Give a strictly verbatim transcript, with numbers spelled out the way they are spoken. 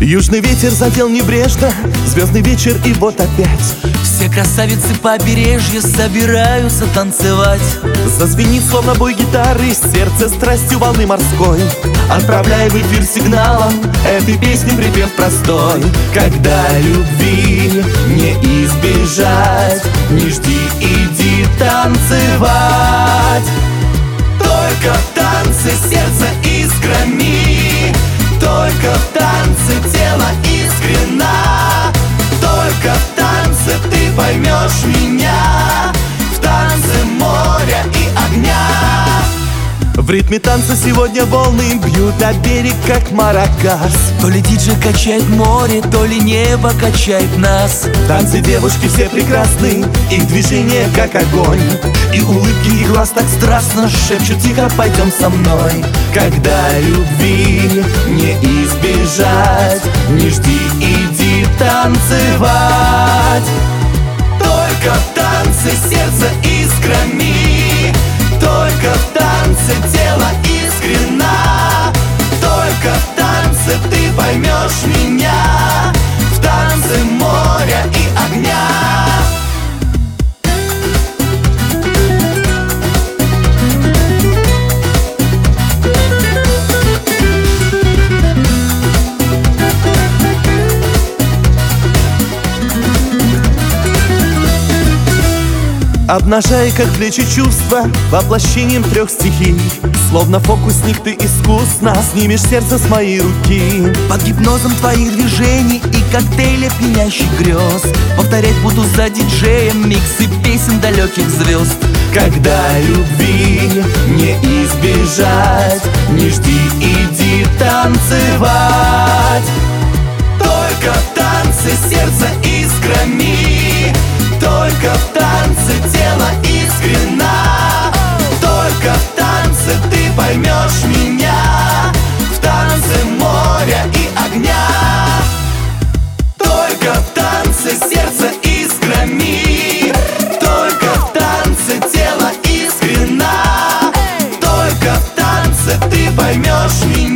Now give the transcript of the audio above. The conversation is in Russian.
Южный ветер запел небрежно, звездный вечер и вот опять. Все красавицы побережья собираются танцевать. Зазвенит словно бой гитары, сердце страстью волны морской, отправляя в эфир сигналом этой песни припев простой. Когда любви не избежать, не жди, иди танцевать. Только в танце сердце искрами, только в танце тело искренно. Только в танце ты поймешь меня, в танце моря и огня. В ритме танца сегодня волны бьют о берег, как маракас. То ли диджей качает море, то ли небо качает нас. Танцы девушки все прекрасны, их движения как огонь, и улыбки их глаз так страстно шепчут тихо: пойдем со мной. Когда любви не избежать, не жди, иди танцевать. Только в танце сердце искрами, только в танце тело искренно. Только в танце ты поймешь меня, в танце моря и огня. Обнажая, как плечи чувства, воплощением трех стихий. Словно фокусник ты искусно снимешь сердце с моей руки. Под гипнозом твоих движений и коктейля пьянящих грез повторять буду за диджеем миксы песен далеких звезд. Когда любви не избежать, не жди, иди танцевать. Только в танце сердце искрами, только в танце тело искренно. Только в танце ты поймешь меня, в танце моря и огня. Только в танце сердце искрами, только в танце тело искренно. Только в танце ты поймешь меня.